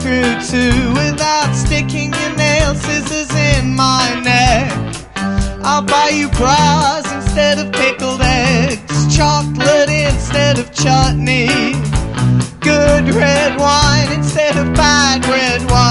through too, without sticking your nail scissors in my neck. I'll buy you bras instead of pickled eggs, chocolate instead of chutney, good red wine instead of bad red wine.